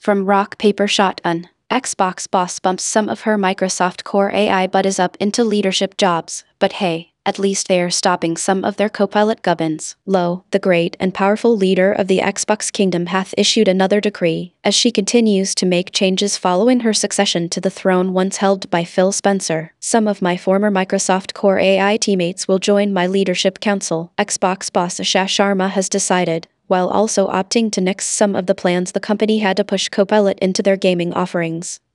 From Rock Paper Shotgun, Xbox boss bumps some of her Microsoft Core AI buddies up into leadership jobs, but hey, at least they're stopping some of their Copilot gubbins. Lo, the great and powerful leader of the Xbox kingdom hath issued another decree, as she continues to make changes following her succession to the throne once held by Phil Spencer. Some of my former Microsoft Core AI teammates will join my leadership council, Xbox boss Asha Sharma has decided, while also opting to nix some of the plans the company had to push Copilot into their gaming offerings.